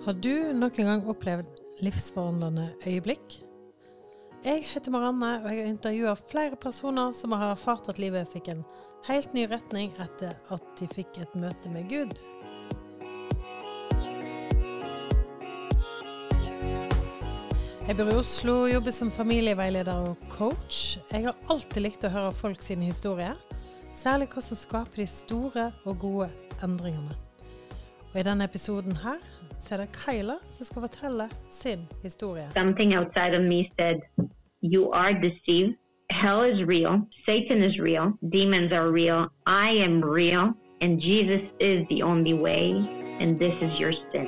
Har du noen gang opplevd livsforandrende øyeblikk? Jeg heter Marianne, og jeg har intervjuet flere personer som har erfart at livet fikk en helt ny retning etter at de fikk et møte med Gud. Jeg bor i Oslo og jobber som familieveileder og coach. Jeg har alltid likt å høre folk sine historier, særlig hva som skaper de store og gode endringene. Og i denne episoden her, så er det Kyla som skal fortelle sin historie. Something outside of me said, you are deceived. Hell is real. Satan is real. Demons are real. I am real. And Jesus is the only way. And this is your sin.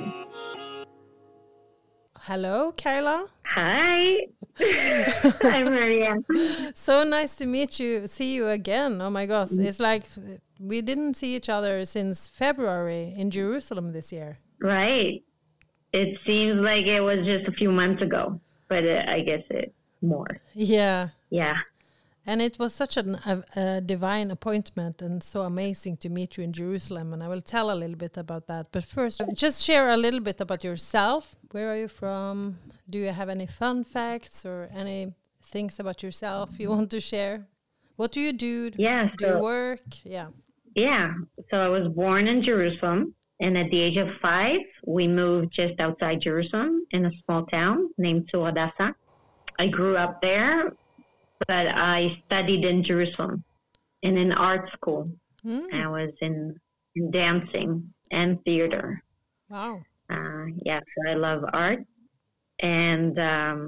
Hello, Kyla. Hi. Hi, Maria. So nice to meet you, see you again. Oh my gosh, it's like we didn't see each other since February in Jerusalem this year. Right. It seems like it was just a few months ago, but I guess it's more. Yeah. Yeah. And it was such a divine appointment and so amazing to meet you in Jerusalem. And I will tell a little bit about that. But first, just share a little bit about yourself. Where are you from? Do you have any fun facts or any things about yourself you want to share? What do you do? Yeah. Do you work? Yeah. Yeah. So I was born in Jerusalem. And at the age of 5, we moved just outside Jerusalem in a small town named Tzur Adasa. I grew up there, but I studied in Jerusalem in an art school. I was in dancing and theater. Wow. So I love art. And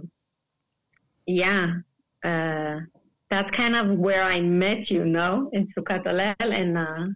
that's kind of where I met you, in Sukkot Hallel, and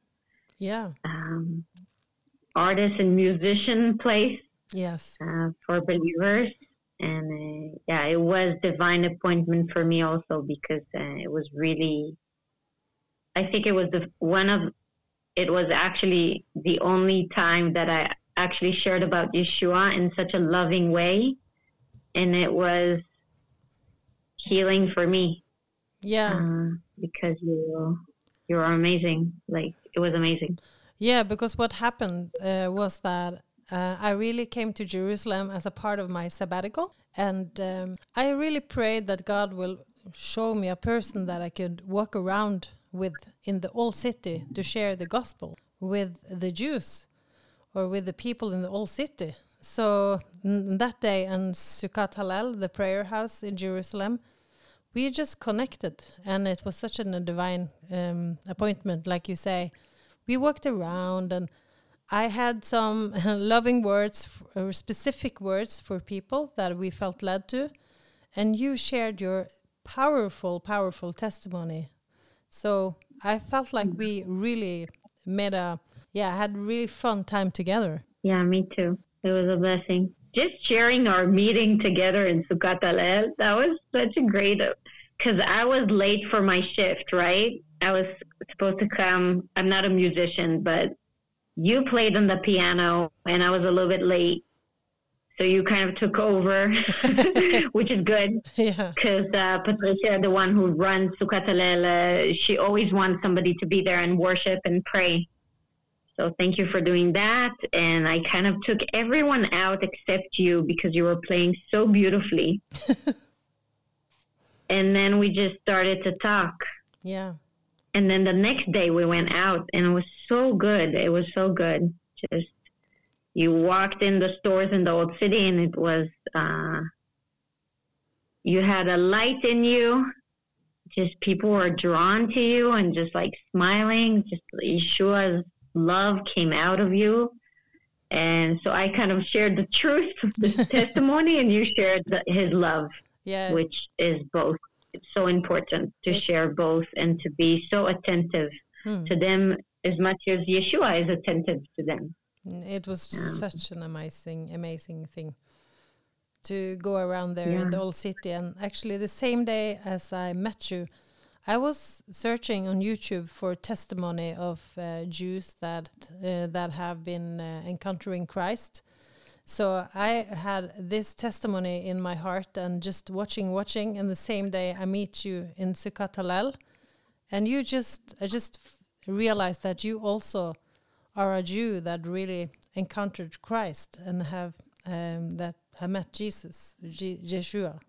artist and musician place. Yes. For believers. And it was divine appointment for me also because it was really, I think it was it was actually the only time that I actually shared about Yeshua in such a loving way. And it was healing for me. Yeah. Because you're amazing. Like, it was amazing. Yeah, because what happened was that I really came to Jerusalem as a part of my sabbatical. And I really prayed that God will show me a person that I could walk around with in the old city to share the gospel with the Jews or with the people in the old city. So that day in Sukkot Hallel, the prayer house in Jerusalem, we just connected. And it was such a divine appointment, like you say. We walked around and I had some loving words or specific words for people that we felt led to. And you shared your powerful, powerful testimony. So I felt like we really had a really fun time together. Yeah, me too. It was a blessing. Just sharing our meeting together in Sukkot Hallel, that was such a great, because I was late for my shift, right? I was supposed to come. I'm not a musician, but you played on the piano and I was a little bit late. So you kind of took over, which is good. Yeah. Because Patricia, the one who runs Sukkot Hallel, she always wants somebody to be there and worship and pray. So thank you for doing that. And I kind of took everyone out except you because you were playing so beautifully. And then we just started to talk. Yeah. And then the next day we went out and it was so good. It was so good. Just, you walked in the stores in the old city and it was, you had a light in you. Just people were drawn to you and just like smiling. Just Yeshua's love came out of you. And so I kind of shared the truth of this testimony and you shared his love, which is both. It's so important to share both and to be so attentive to them as much as Yeshua is attentive to them. It was such an amazing thing to go around there in the old city. And actually the same day as I met you, I was searching on YouTube for testimony of Jews that have been encountering Christ. So I had this testimony in my heart and just watching, and the same day I meet you in Sukkot Hallel, and I just realized that you also are a Jew that really encountered Christ and have met Jesus, Yeshua.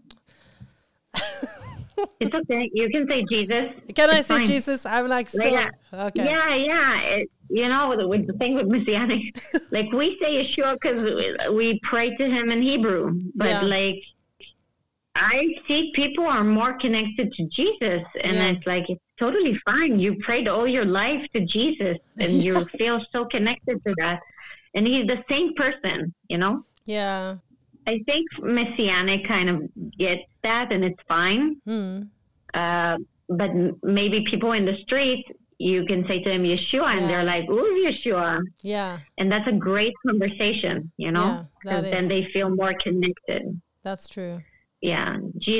It's okay. You can say Jesus. Can I It's say fine. Jesus? I'm like, so, okay. Yeah. With the thing with Messianic, like we say Yeshua because we pray to him in Hebrew, but like I see people are more connected to Jesus, and it's like it's totally fine. You prayed all your life to Jesus, and you feel so connected to that, and he's the same person, Yeah. I think Messianic kind of gets that, and it's fine. But maybe people in the street, you can say to them Yeshua, and they're like, "Ooh, Yeshua." Yeah. And that's a great conversation, Yeah, because then they feel more connected. That's true. Yeah.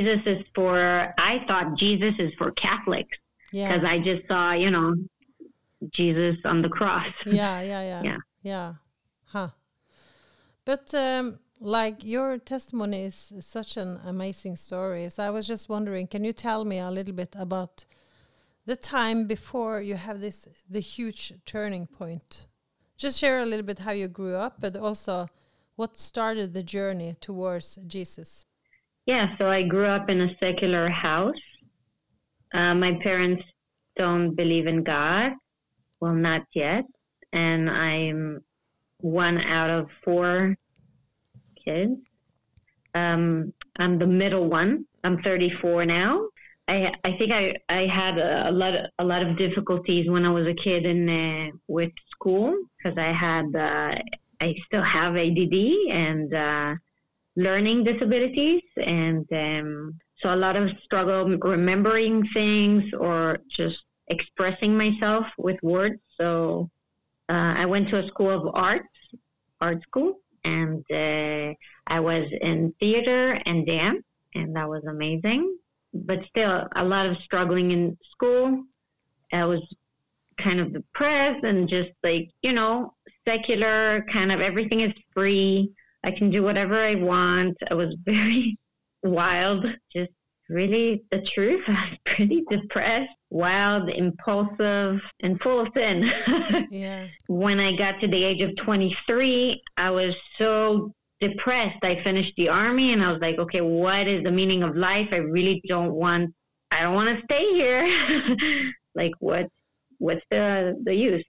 I thought Jesus is for Catholics because I just saw, Jesus on the cross. Yeah. Huh. But like your testimony is such an amazing story. So I was just wondering, can you tell me a little bit about the time before you have the huge turning point? Just share a little bit how you grew up, but also what started the journey towards Jesus. Yeah, so I grew up in a secular house. My parents don't believe in God. Well, not yet. And I'm one out of 4 kids. I'm the middle one. I'm 34 now. I think I had a lot of difficulties when I was a kid with school because I still have ADD and learning disabilities, and so a lot of struggle remembering things or just expressing myself with words. So I went to a school of art school, and I was in theater and dance, and that was amazing. But still, a lot of struggling in school. I was kind of depressed and just like, secular, kind of everything is free. I can do whatever I want. I was very wild, just really the truth. I was pretty depressed, wild, impulsive, and full of sin. Yeah. When I got to the age of 23, I was so depressed. I finished the army and I was like, okay, what is the meaning of life? I don't want to stay here. Like what's the use?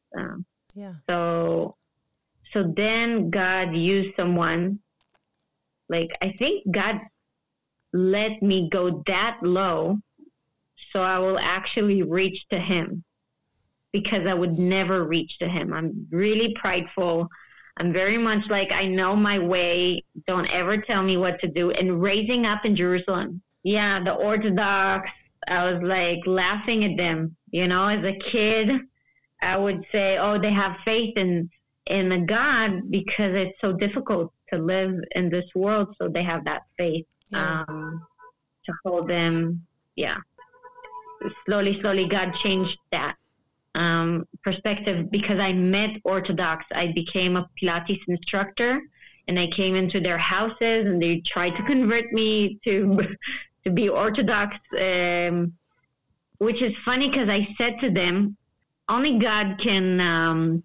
So then God used someone, like I think God let me go that low so I will actually reach to him, because I would never reach to him. I'm really prideful. I'm very much like, I know my way. Don't ever tell me what to do. And raising up in Jerusalem, the Orthodox, I was like laughing at them. As a kid, I would say, oh, they have faith in a God because it's so difficult to live in this world. So they have that faith to hold them. Yeah. Slowly, God changed that perspective because I met Orthodox. I became a Pilates instructor, and I came into their houses and they tried to convert me to be Orthodox, which is funny because I said to them, only God can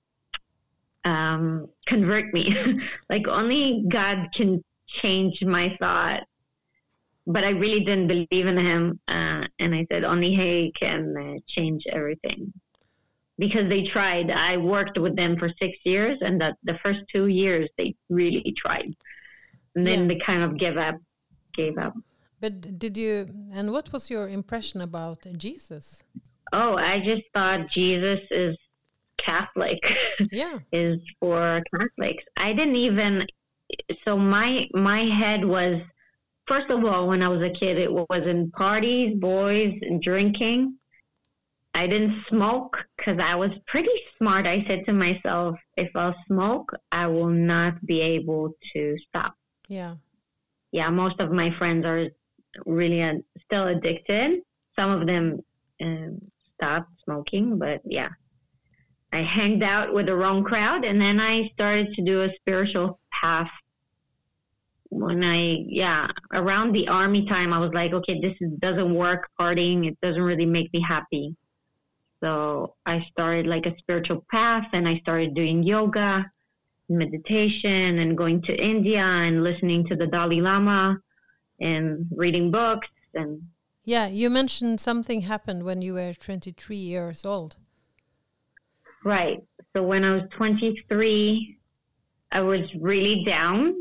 convert me. Like only God can change my thought. But I really didn't believe in him. And I said, only he can change everything. Because they tried. I worked with them for 6 years, and the first 2 years, they really tried. And then they kind of gave up. But and what was your impression about Jesus? Oh, I just thought Jesus is Catholic. Yeah. Is for Catholics. I didn't even, so my head was, first of all, when I was a kid, it was in parties, boys, and drinking. I didn't smoke because I was pretty smart. I said to myself, if I'll smoke, I will not be able to stop. Yeah. Yeah, most of my friends are really still addicted. Some of them stopped smoking, but yeah. I hanged out with the wrong crowd, and then I started to do a spiritual path. When around the army time, I was like, okay, this doesn't work, partying. It doesn't really make me happy. So I started like a spiritual path, and I started doing yoga. meditation and going to India and listening to the Dalai Lama and reading books. And yeah, you mentioned something happened when you were 23 years old. Right. So when I was 23, I was really down,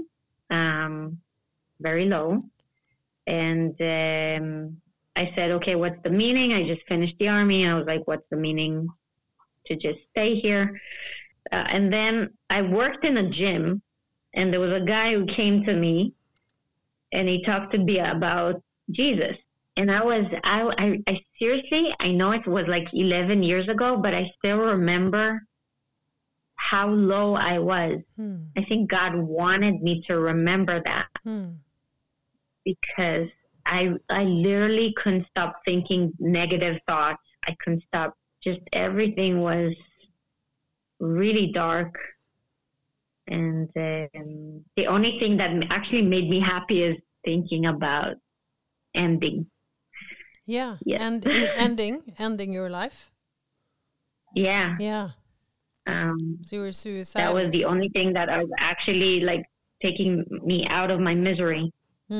very low. And I said, okay, what's the meaning? I just finished the army. I was like, what's the meaning to just stay here? And then I worked in a gym, and there was a guy who came to me, and he talked to me about Jesus. And I seriously, I know it was like 11 years ago, but I still remember how low I was. I think God wanted me to remember that because I literally couldn't stop thinking negative thoughts. I couldn't stop. Just everything was really dark. And the only thing that actually made me happy is thinking about ending. Yeah, yes. And ending your life. Yeah. Yeah. So you were suicidal. That was the only thing that was actually like taking me out of my misery.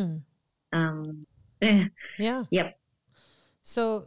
Yeah. Yep. So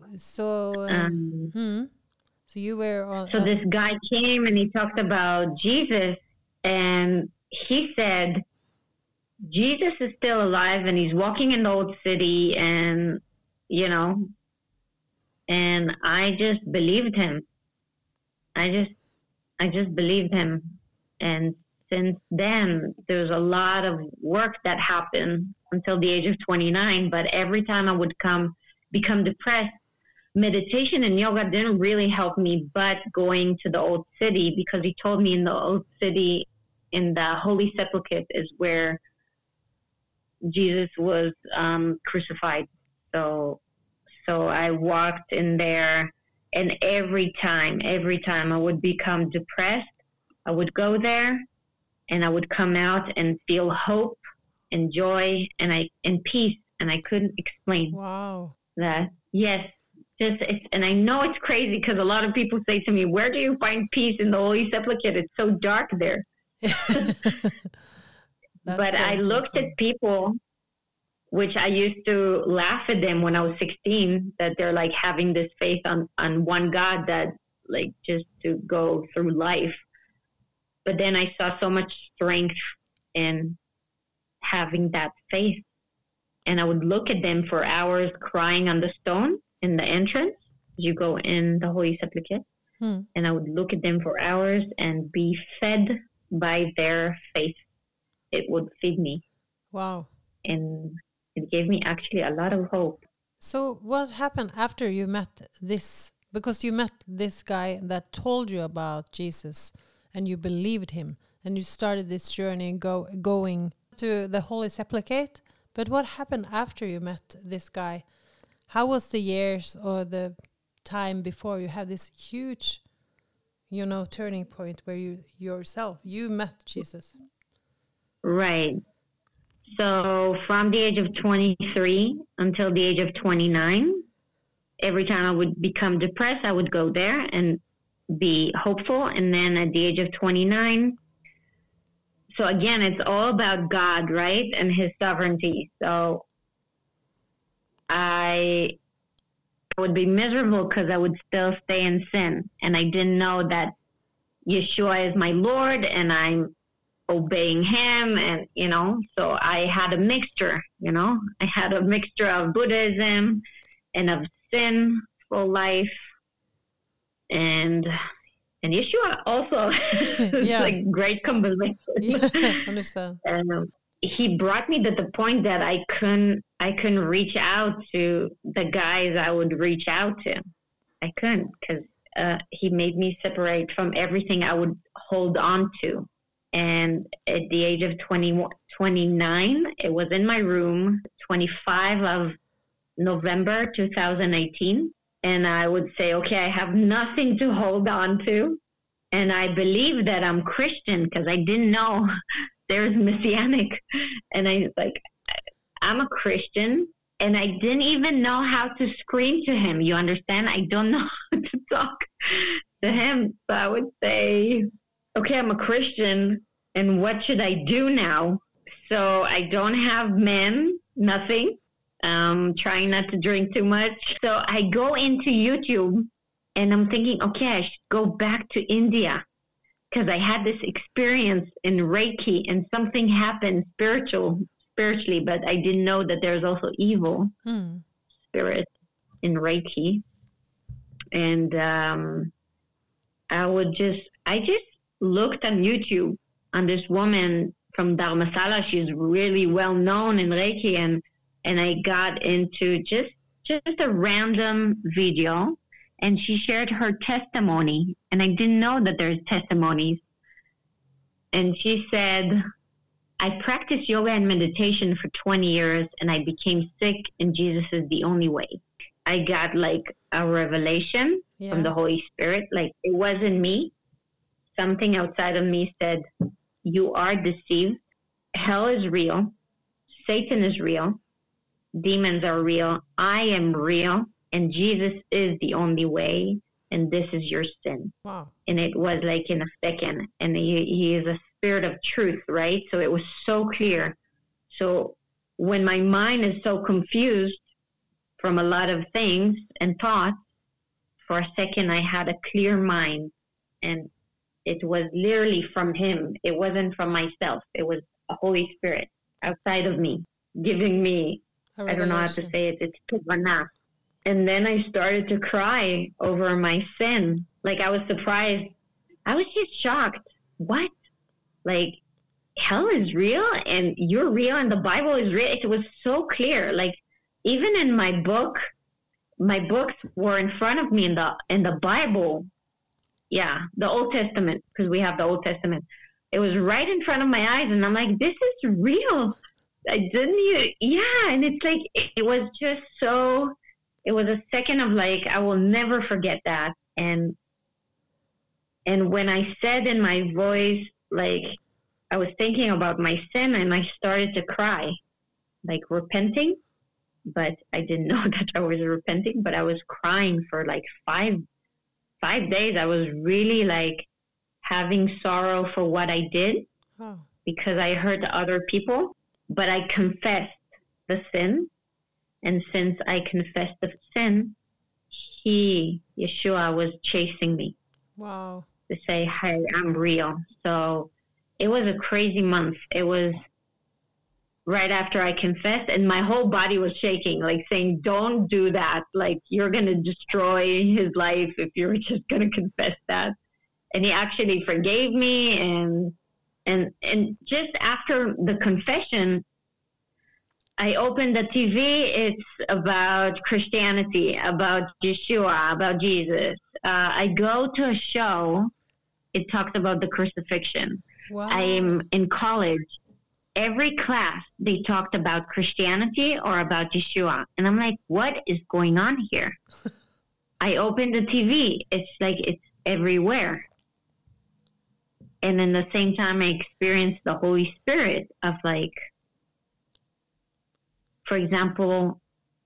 you were on. So this guy came and he talked about Jesus, and he said, Jesus is still alive and he's walking in the old city, and you know, and I just believed him. I just believed him. And since then, there's a lot of work that happened until the age of 29. But every time I would become depressed, meditation and yoga didn't really help me, but going to the old city, because he told me in the old city, in the Holy Sepulchre, is where Jesus was crucified. So I walked in there, and every time I would become depressed, I would go there and I would come out and feel hope and joy and peace. And I couldn't explain that. Yes. And I know it's crazy because a lot of people say to me, where do you find peace in the Holy Sepulchre? It's so dark there. But I looked at people, which I used to laugh at them when I was 16, that they're like having this faith on one God that like just to go through life. But then I saw so much strength in having that faith. And I would look at them for hours crying on the stone in the entrance. You go in the Holy Sepulchre. And I would look at them for hours and be fed by their faith. It would feed me. Wow. And it gave me actually a lot of hope. So what happened after you met this? Because you met this guy that told you about Jesus and you believed him and you started this journey going to the Holy Sepulchre. But what happened after you met this guy? How was the years or the time before you had this huge, turning point where you met Jesus? Right. So from the age of 23 until the age of 29, every time I would become depressed, I would go there and be hopeful. And then at the age of 29, so again, it's all about God, right? And his sovereignty. So I would be miserable because I would still stay in sin. And I didn't know that Yeshua is my Lord and I'm obeying him. And, so I had a mixture, I had a mixture of Buddhism and of sinful life. And Yeshua also is like great combination. Yeah, understand. And he brought me to the point that I couldn't reach out to the guys I would reach out to. I couldn't because he made me separate from everything I would hold on to. And at the age of 29, it was in my room, 25 of November 2018. And I would say, okay, I have nothing to hold on to. And I believe that I'm Christian because I didn't know there's Messianic. And I'm a Christian. And I didn't even know how to scream to him. You understand? I don't know how to talk to him. So I would say, okay, I'm a Christian. and what should I do now? So I don't have men, nothing. Trying not to drink too much. So I go into YouTube and I'm thinking, okay, I should go back to India because I had this experience in Reiki and something happened spiritually, but I didn't know that there's also evil spirit in Reiki. And I just looked on YouTube on this woman from Dharmasala. She's really well known in Reiki, and I got into just a random video, and she shared her testimony, and I didn't know that there's testimonies. And she said, I practiced yoga and meditation for 20 years, and I became sick, and Jesus is the only way. I got like a revelation from the Holy Spirit. Like, it wasn't me. Something outside of me said, you are deceived. Hell is real. Satan is real. Demons are real. I am real. And Jesus is the only way. And this is your sin. Wow. And it was like in a second. And he is a spirit of truth, right? So it was so clear. So when my mind is so confused from a lot of things and thoughts, for a second I had a clear mind. And it was literally from him. It wasn't from myself. It was a Holy Spirit outside of me, giving me, I don't know how to say it, it's Kavana. And then I started to cry over my sin. Like, I was surprised. I was just shocked. What? Like, hell is real and you're real and the Bible is real. It was so clear. Like, even in my books were in front of me in the Bible. Yeah, the Old Testament, because we have the Old Testament. It was right in front of my eyes, and I'm like, this is real. And it's like, it was just so, it was a second of like, I will never forget that. And when I said in my voice, like, I was thinking about my sin, and I started to cry, like repenting, but I didn't know that I was repenting, but I was crying for like 5 days. I was really like having sorrow for what I did because I hurt other people, but I confessed the sin. And since I confessed the sin, Yeshua was chasing me. Wow. To say, hey, I'm real. So it was a crazy month. It was right after I confessed, and my whole body was shaking, like saying, don't do that. Like, you're going to destroy his life if you're just going to confess that. And he actually forgave me. And just after the confession, I opened the TV. It's about Christianity, about Yeshua, about Jesus. I go to a show. It talks about the crucifixion. Wow. I am in college. Every class, they talked about Christianity or about Yeshua. And I'm like, what is going on here? I opened the TV. It's like, it's everywhere. And in the same time, I experienced the Holy Spirit of like, for example,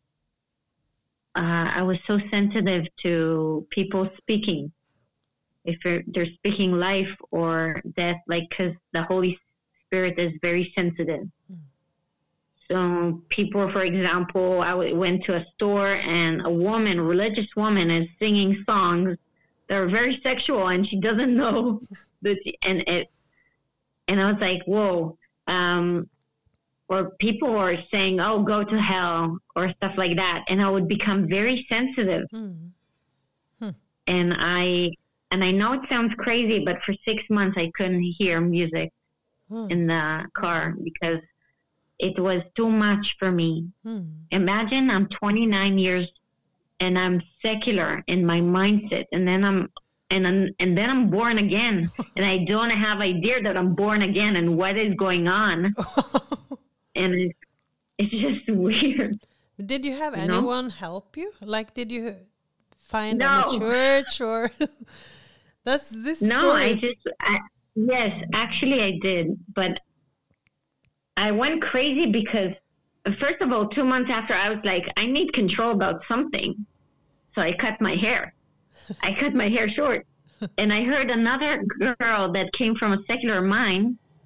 I was so sensitive to people speaking. If they're speaking life or death, like, because the Holy Spirit is very sensitive. So people, for example, I went to a store and a religious woman is singing songs that are very sexual and she doesn't know that. And I was like, whoa. Or people are saying, oh, go to hell or stuff like that. And I would become very sensitive. And I know it sounds crazy, but for 6 months I couldn't hear music in the car because it was too much for me. Imagine I'm 29 years and I'm secular in my mindset, and then I'm born again, and I don't have idea that I'm born again and what is going on. And it's just weird. Did you have anyone help you? Like, did you find any church or this story? Yes, actually I did, but I went crazy because first of all, 2 months after, I was like, I need control about something. So I cut my hair. I cut my hair short. And I heard another girl that came from a secular mind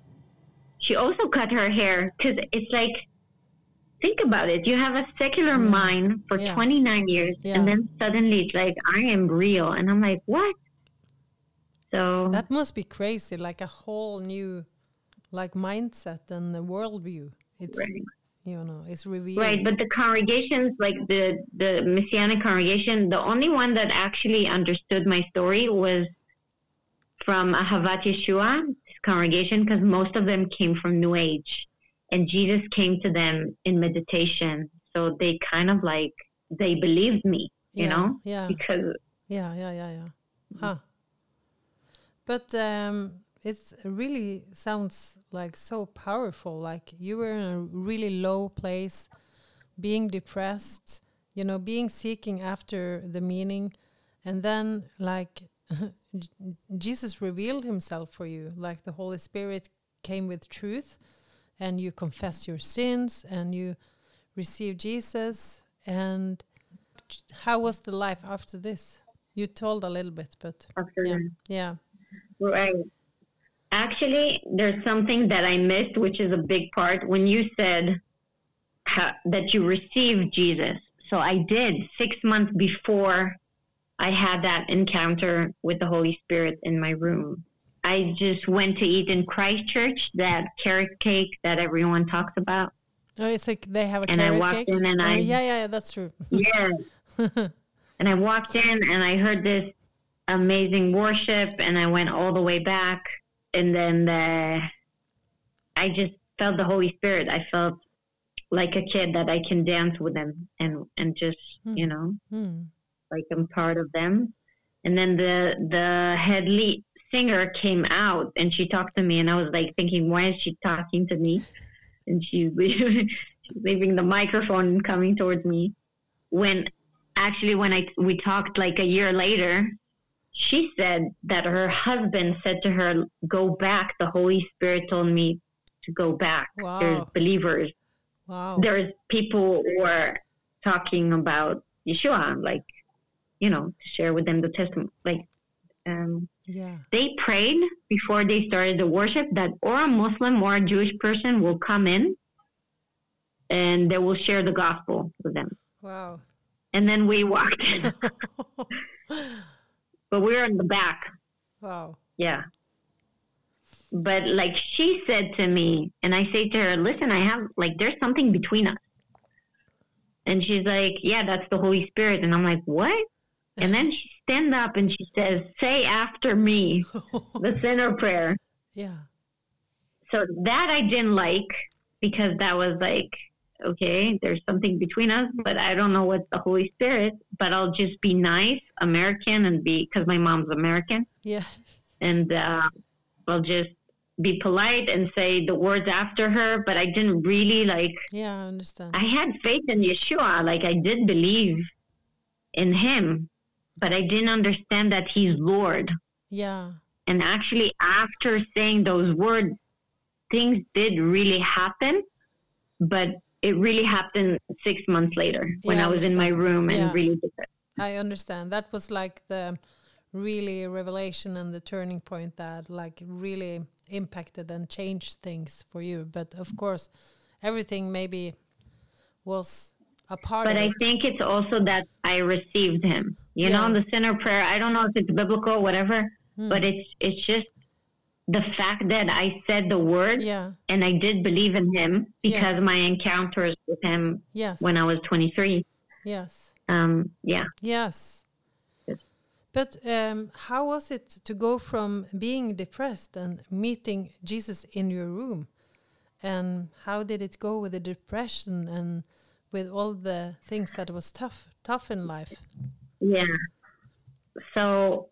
she also cut her hair because it's like, think about it. You have a secular mind for 29 years, and then suddenly it's like, I am real. And I'm like, what? So that must be crazy, like a whole new like mindset and the worldview. It's right. It's revealed. Right, but the congregations, like the Messianic congregation, the only one that actually understood my story was from Ahavat Yeshua congregation, because most of them came from New Age, and Jesus came to them in meditation. So they kind of like, they believed me, you know? Yeah. Because Huh. But it really sounds like so powerful. Like you were in a really low place, being depressed, being seeking after the meaning. And then like Jesus revealed himself for you. Like the Holy Spirit came with truth, and you confessed your sins and you received Jesus. And how was the life after this? You told a little bit, but yeah. Right. Actually, there's something that I missed, which is a big part when you said that you received Jesus. So I did 6 months before I had that encounter with the Holy Spirit in my room. I just went to eat in Christchurch, that carrot cake that everyone talks about. Oh, it's like they have a and carrot I walked cake? in and yeah, that's true. Yeah. And I walked in and I heard this amazing worship, and I went all the way back. And then I just felt the Holy Spirit. I felt like a kid that I can dance with them and just, like I'm part of them. And then the head lead singer came out and she talked to me, and I was like thinking, why is she talking to me? And she's leaving the microphone and coming towards me. When we talked like a year later, she said that her husband said to her, go back. The Holy Spirit told me to go back. Wow. There's believers. Wow. There's people who are talking about Yeshua, like, to share with them the testimony. Like, they prayed before they started the worship that or a Muslim or a Jewish person will come in and they will share the gospel with them. Wow. And then we walked in. But we were in the back. Wow. Yeah. But like she said to me, and I say to her, listen, there's something between us. And she's like, yeah, that's the Holy Spirit. And I'm like, what? And then she stands up and she says, say after me, the sinner prayer. Yeah. So that I didn't like, because that was like, okay, there's something between us, but I don't know what's the Holy Spirit, but I'll just be nice, American, because my mom's American. Yeah. And I'll just be polite and say the words after her, but I didn't really Yeah, I understand. I had faith in Yeshua. Like, I did believe in him, but I didn't understand that he's Lord. Yeah. And actually, after saying those words, things did really happen, but it really happened 6 months later when I was in my room and really depressed. I understand. That was like the really revelation and the turning point that like really impacted and changed things for you. But of course, everything maybe was a part of it. But I think it's also that I received him. You know, the sinner prayer, I don't know if it's biblical, whatever, but it's just the fact that I said the word and I did believe in him because my encounters with him when I was 23. Yes. Yes. But how was it to go from being depressed and meeting Jesus in your room? And how did it go with the depression and with all the things that was tough in life? Yeah. So,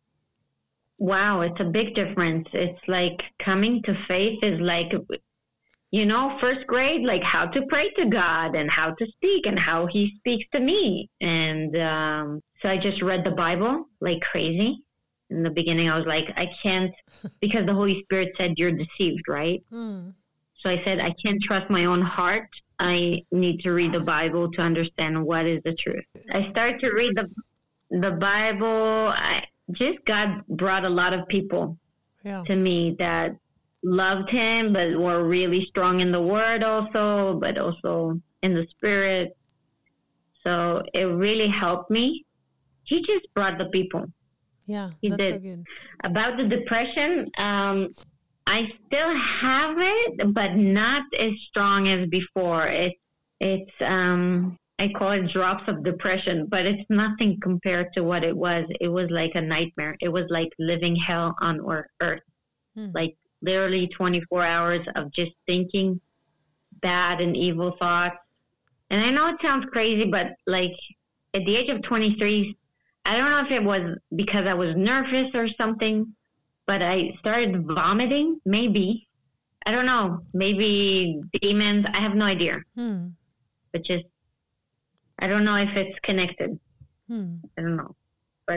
wow, it's a big difference. It's like coming to faith is like, you know, first grade, like how to pray to God and how to speak and how he speaks to me. And so I just read the Bible like crazy. In the beginning, I was like, I can't, because the Holy Spirit said you're deceived, right? So I said, I can't trust my own heart. I need to read the Bible to understand what is the truth. I started to read the Bible. God brought a lot of people to me that loved him, but were really strong in the word also, but also in the spirit. So it really helped me. He just brought the people. Yeah, He that's did. so good. About the depression, I still have it, but not as strong as before. It's I call it drops of depression, but it's nothing compared to what it was. It was like a nightmare. It was like living hell on earth. Like literally 24 hours of just thinking bad and evil thoughts. And I know it sounds crazy, but like at the age of 23, I don't know if it was because I was nervous or something, but I started vomiting, maybe. I don't know. Maybe demons. I have no idea. But just, I don't know if it's connected. I don't know. But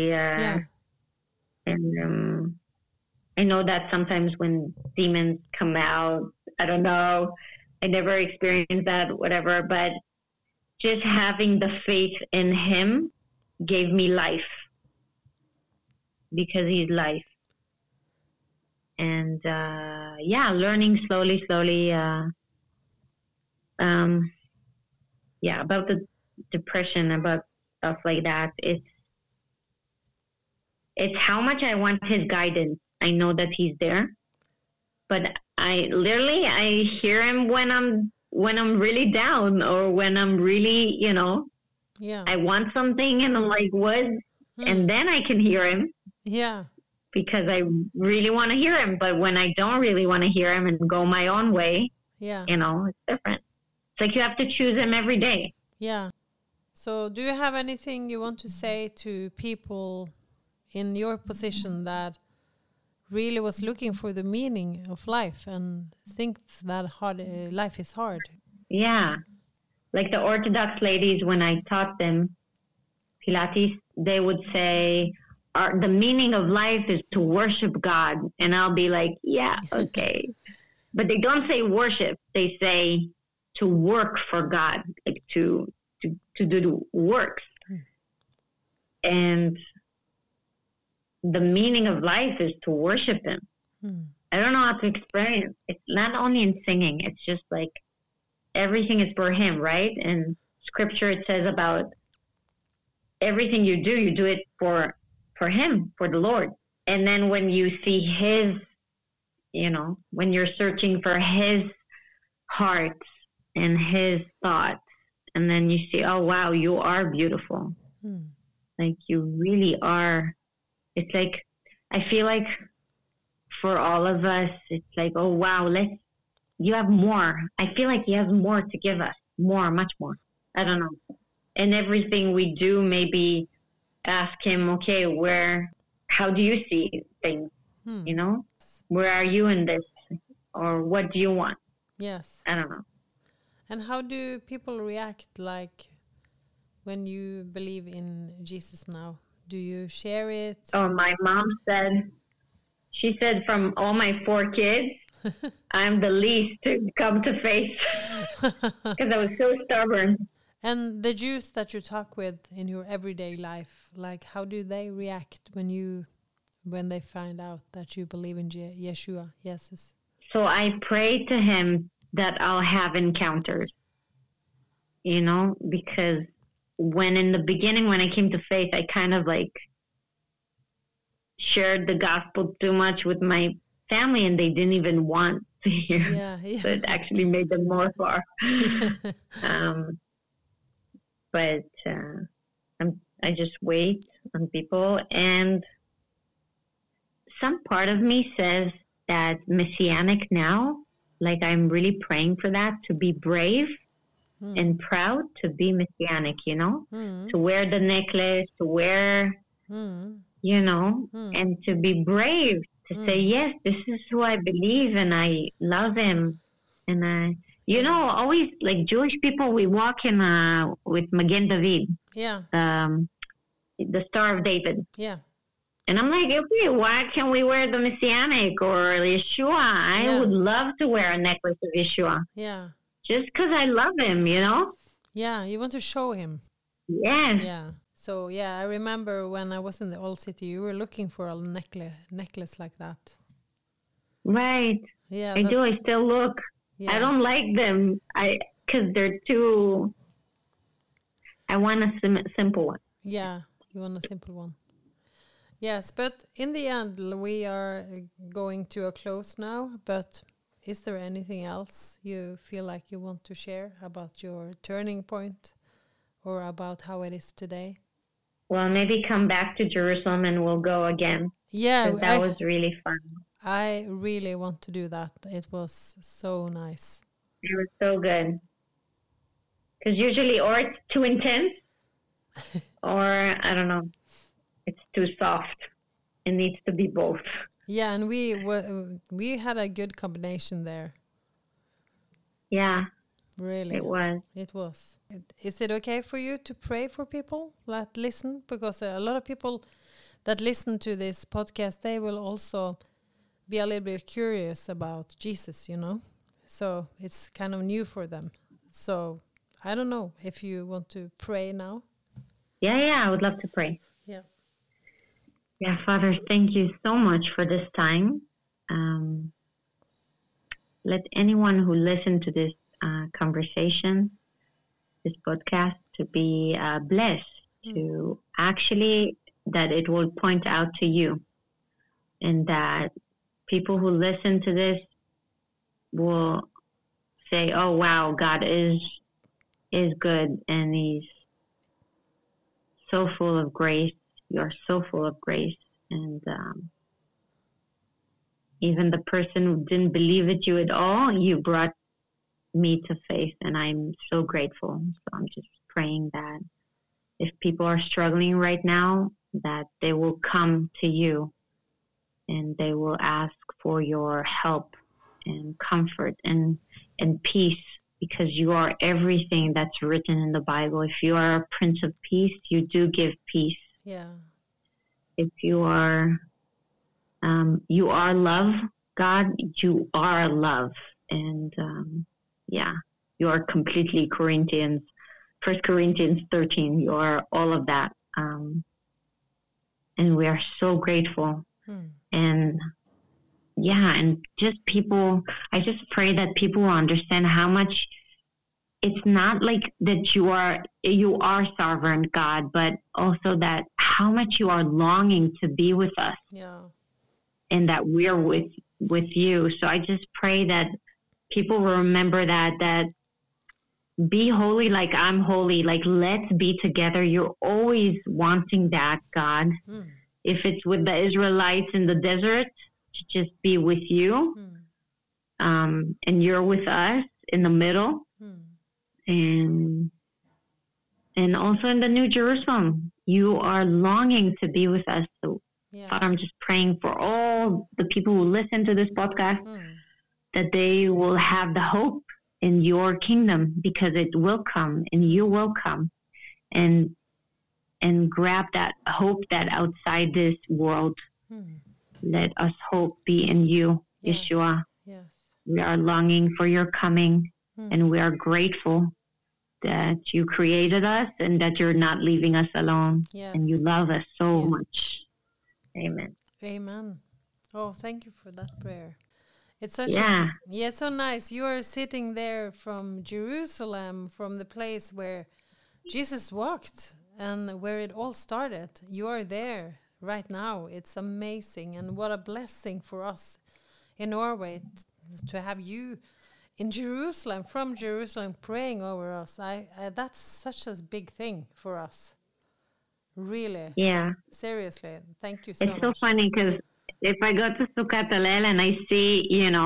and I know that sometimes when demons come out, I don't know. I never experienced that, whatever. But just having the faith in him gave me life because he's life. And learning slowly, about the depression, about stuff like that. It's how much I want his guidance. I know that he's there, but I hear him when I'm really down or when I'm really, I want something and I'm like, what? And then I can hear him. Yeah. Because I really want to hear him. But when I don't really want to hear him and go my own way, it's different. It's like you have to choose him every day. Yeah. So do you have anything you want to say to people in your position that really was looking for the meaning of life and thinks that life is hard? Yeah. Like the Orthodox ladies, when I taught them Pilates, they would say, the meaning of life is to worship God. And I'll be like, yeah, okay. But they don't say worship. They say to work for God, like to do the works. And the meaning of life is to worship him. I don't know how to explain it. It's not only in singing. It's just like everything is for him, right? And scripture, it says about everything you do it for him, for the Lord. And then when you see his, when you're searching for his heart and his thoughts, and then you see, oh, wow, you are beautiful. Like you really are. It's like, I feel like for all of us, it's like, oh, wow, you have more. I feel like he has more to give us, much more. I don't know. And everything we do, maybe ask him, okay, how do you see things? Where are you in this? Or what do you want? Yes. I don't know. And how do people react, like when you believe in Jesus now? Do you share it? Oh, my mom she said from all my 4 kids, I'm the least to come to faith because I was so stubborn. And the Jews that you talk with in your everyday life, like how do they react when they find out that you believe in Yeshua, Jesus? So I pray to him that I'll have encounters, because when in the beginning, when I came to faith, I kind of like shared the gospel too much with my family and they didn't even want to hear. Yeah. So it actually made them more far. But I just wait on people, and some part of me says that Messianic now, like I'm really praying for that, to be brave and proud to be Messianic, to wear the necklace, to wear, and to be brave, to say, yes, this is who I believe and I love him. And always like Jewish people, we walk in with Magen David. Yeah. The Star of David. Yeah. And I'm like, okay, why can't we wear the Messianic or Yeshua? I would love to wear a necklace of Yeshua. Yeah. Just because I love him, Yeah, you want to show him. Yes. Yeah. So, I remember when I was in the old city, you were looking for a necklace like that. Right. Yeah, I do. I still look. yeah. I don't like them. Because they're too. I want a simple one. Yeah, you want a simple one. Yes, but in the end, we are going to a close now. But is there anything else you feel like you want to share about your turning point or about how it is today? Well, maybe come back to Jerusalem and we'll go again. Yeah, Because that was really fun. I really want to do that. It was so nice. It was so good. Because usually, or it's too intense, or I don't know, it's too soft. It needs to be both. Yeah, and we had a good combination there. Yeah, Really, it was. It was. Is it okay for you to pray for people that listen? Because a lot of people that listen to this podcast, they will also be a little bit curious about Jesus, you know? So it's kind of new for them. So I don't know if you want to pray now. Yeah, I would love to pray. Yeah. Yeah, Father, thank you so much for this time. Let anyone who listened to this conversation, this podcast, to be blessed, to actually that it will point out to you, and that people who listen to this will say, "Oh wow, God is good, and He's so full of grace. You're so full of grace." And even the person who didn't believe it you at all, you brought me to faith, and I'm so grateful. So I'm just praying that if people are struggling right now, that they will come to you and they will ask for your help and comfort and peace, because you are everything that's written in the Bible. If you are a Prince of Peace, you do give peace. Yeah. If you are love, God, you are love. And you are completely Corinthians, 1 Corinthians 13. You are all of that. And we are so grateful. And just people, I just pray that people will understand how much it's not like that you are sovereign, God, but also that how much you are longing to be with us. Yeah. And that we're with you. So I just pray that people will remember that be holy like I'm holy, like let's be together. You're always wanting that, God. If it's with the Israelites in the desert, to just be with you. And you're with us in the middle. And also in the New Jerusalem, you are longing to be with us. So Father, I'm just praying for all the people who listen to this podcast, that they will have the hope in your kingdom, because it will come and you will come, and grab that hope that outside this world. Let us hope be in you, Yeshua. Yes. We are longing for your coming, and we are grateful that you created us and that you're not leaving us alone. Yes. And you love us so much. Amen. Amen. Oh, thank you for that prayer. It's such it's so nice. You are sitting there from Jerusalem, from the place where Jesus walked and where it all started. You are there right now. It's amazing, and what a blessing for us in Norway to have you in Jerusalem, from Jerusalem, praying over us. That's such a big thing for us. Really. Yeah. Seriously. Thank you so much. It's so funny because if I go to Sukkot Hallel and I see,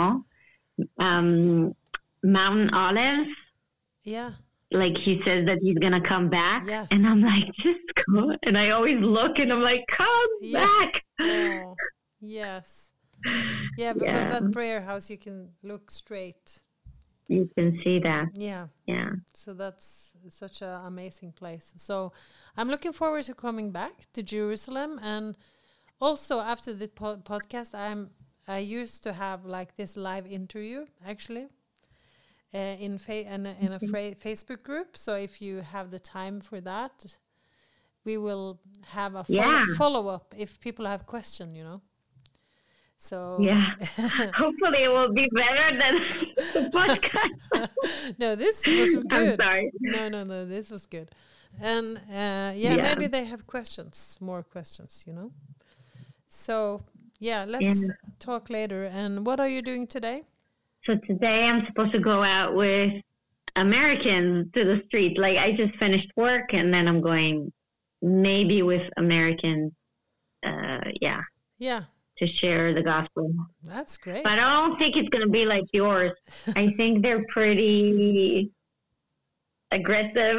Mountain Olives. Yeah. Like he says that he's going to come back. Yes. And I'm like, just go. And I always look and I'm like, come back. Oh, yes. Yeah, because that prayer house, you can look straight. You can see that. Yeah. Yeah. So that's such an amazing place. So I'm looking forward to coming back to Jerusalem. And also after the podcast, I used to have like this live interview, actually, in a Facebook group. So if you have the time for that, we will have a follow-up if people have questions, So Yeah. Hopefully it will be better than the podcast. No, this was good. I'm sorry. No, this was good. And yeah, maybe they have more questions, you know. So yeah, let's talk later. And what are you doing today? So today I'm supposed to go out with Americans to the street. Like I just finished work and then I'm going maybe with Americans. Yeah. To share the gospel. That's great. But I don't think it's going to be like yours. I think they're pretty aggressive.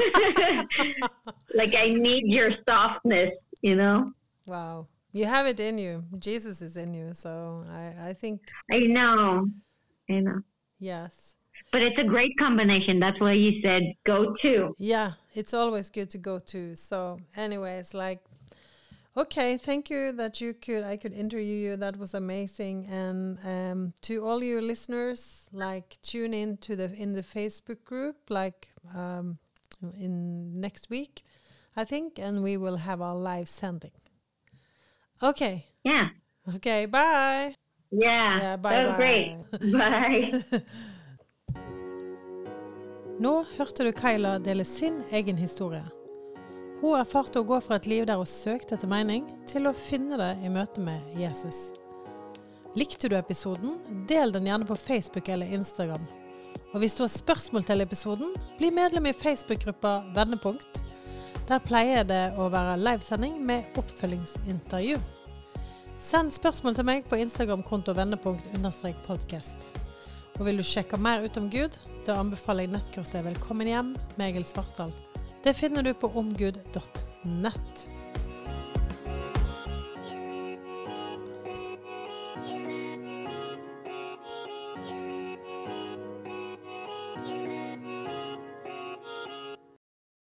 Like I need your softness, you know? Wow. You have it in you. Jesus is in you. So I think. I know. Yes. But it's a great combination. That's why you said go to. Yeah. It's always good to go to. So anyways, like, okay, thank you that I could interview you. That was amazing. And to all you listeners, like tune in to in the Facebook group, like in next week, I think, and we will have our live sending. Okay. Yeah. Okay, bye. Yeah, bye. That was great. Bye. Nå hørte du Kyla dele sin egen historie. Hun erfarte å gå fra et liv der hun søkte etter mening, til å finne det i møte med Jesus. Likte du episoden? Del den gjerne på Facebook eller Instagram. Og hvis du har spørsmål til episoden, bli medlem i Facebook-gruppa Vendepunkt. Der pleier det å være livesending med oppfølgingsintervju. Send spørsmål til meg på Instagram-konto vendepunkt_podcast. Og vil du sjekke mer ut om Gud, da anbefaler jeg nettkurset Velkommen hjem med Egil Svartdal. Det finner du på omgud.net.